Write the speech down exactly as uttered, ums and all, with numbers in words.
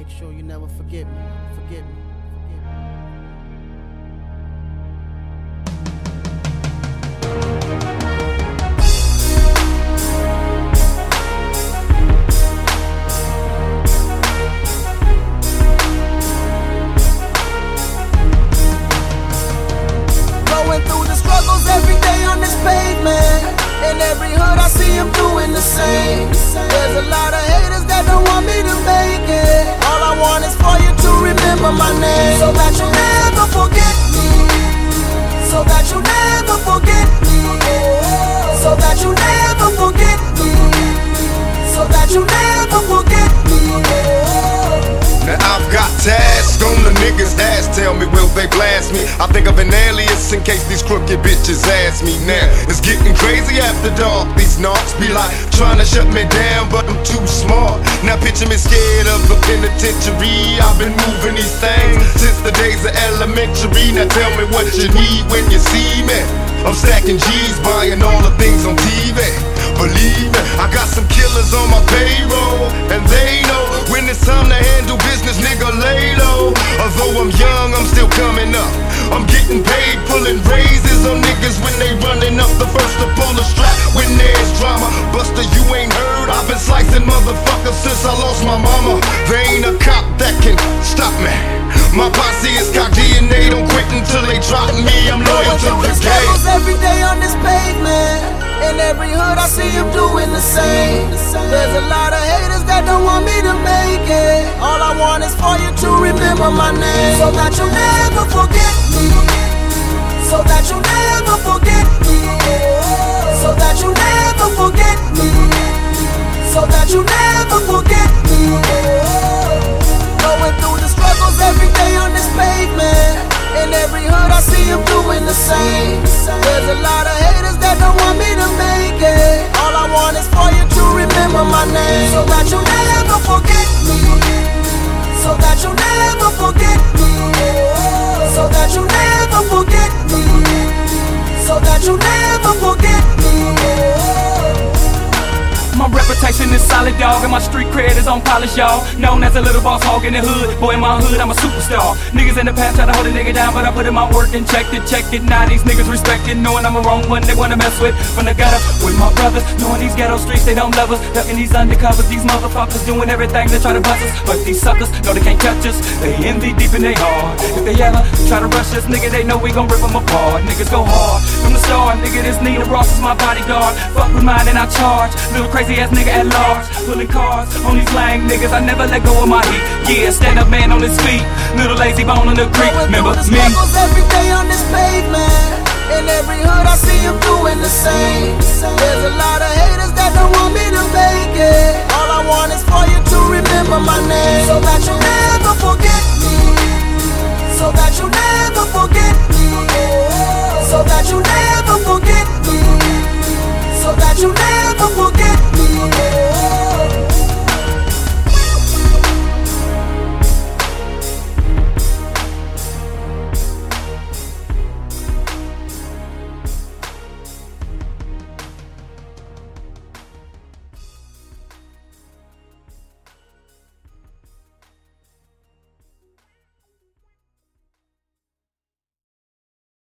make sure you never forget me, forget me, forget me. Going through the struggles every day on this pavement. In every hood I see them doing the same. There's a lot of haters that don't want me to make it. All I want is for you to remember my name, so that you never forget me, so that you never forget me, so that you never forget me, so that you never forget me. Now I've got tasks on the niggas' ass. Tell me, will they blast me? I think of an alias in case these crooked bitches ask me. Now it's getting crazy after dark. These knocks be like trying to shut me down, but I'm too smart. Now picture me scared of the penitentiary. I've been moving these things since the days of elementary. Now tell me what you need when you see me. I'm stacking G's, buying all the things on T V. Believe me, I got some killers on my payroll, and they know when it's time to handle business, nigga, lay low. Although I'm young, I'm still coming up. I'm getting paid, pulling raises on niggas when they running up. The first to pull the strap when there's drama. Buster, you ain't heard, I've been slicing motherfuckers since I lost my mama. There ain't a cop that can stop me. My posse is cock D and they don't quit until they drop me. I'm loyal to the game. Every day on this pavement, in every hood I see them doing the same. There's a lot of haters that don't want me to make it. All I want is for you to remember my name, so that you never forget me, so that you never forget me, so that you never forget me, so that you never forget me. Going through the struggles every day on this pavement. In every hood I see them doing the same. There's a lot of haters that don't want me to make it. All I want is for you to remember my name, so that you never forget me, so that you never forget me, so that you never forget me, so that you never forget me. My reputation is solid, dog, and my street cred is on polish, y'all. Known as a little boss hog in the hood. Boy, in my hood, I'm a superstar. Niggas in the past try to hold a nigga down, but I put in my work and checked it, checked it. Now these niggas respect it, knowing I'm a wrong one they wanna mess with. From the gutter with my brothers, knowing these ghetto streets, they don't love us. Ducking these undercovers, these motherfuckers doing everything to try to bust us. But these suckers know they can't touch us. They envy deep in their heart. If they ever try to rush us, nigga, they know we gon' rip them apart. Niggas go hard from the start, nigga, this Nina Ross is my bodyguard. Fuck with mine and I charge. Little crazy ass nigga at large. Pulling cars on these lame niggas, I never let go of my heat. Yeah, stand up man on his feet, little lazy bone on the creek. Remember me? Every day on this pavement, in every hood I see them doing the same. There's a lot of haters that don't want me to make it. All I want is for you to remember my name, so that you never forget me, so that you never forget me, so that you never